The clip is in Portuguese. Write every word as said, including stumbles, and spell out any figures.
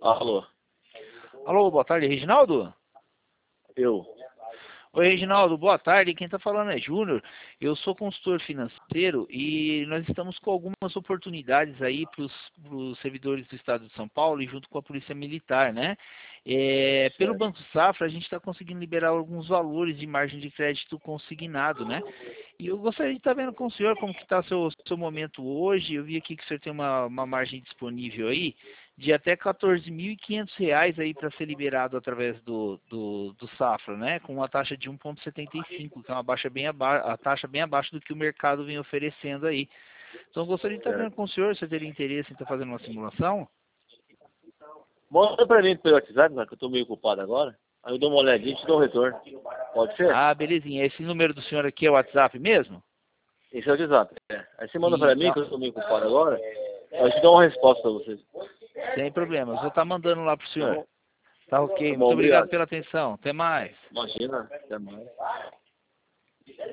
Alô, Alô, boa tarde, Reginaldo? eu. Oi, Reginaldo, boa tarde. Quem está falando é Júnior. Eu sou consultor financeiro e nós estamos com algumas oportunidades aí para os servidores do Estado de São Paulo e junto com a Polícia Militar, né? É, pelo Certo. Banco Safra, a gente está conseguindo liberar alguns valores de margem de crédito consignado, né? E eu gostaria de estar vendo com o senhor como que está o seu, seu momento hoje. Eu vi aqui que o senhor tem uma, uma margem disponível aí de até quatorze mil e quinhentos reais aí para ser liberado através do, do, do Safra, né? Com uma taxa de um vírgula setenta e cinco, que é uma baixa bem aba a taxa bem abaixo do que o mercado vem oferecendo aí. Então eu gostaria de estar vendo Certo. com o senhor, se você teria interesse em estar fazendo uma simulação. Manda pra mim pelo WhatsApp, né, que eu tô meio ocupado agora. Aí eu dou uma olhadinha e te dou um retorno. Pode ser? Ah, belezinha. Esse número do senhor aqui é o WhatsApp mesmo? Esse é o WhatsApp. É. Aí você manda pra mim, Então, que eu tô meio ocupado agora. Aí eu te dou uma resposta pra vocês. sem problemas. Vou estar mandando lá pro Tá senhor. bom? Tá Tá ok. bom, Muito obrigado obrigado. pela atenção. Até mais. Imagina. Até mais.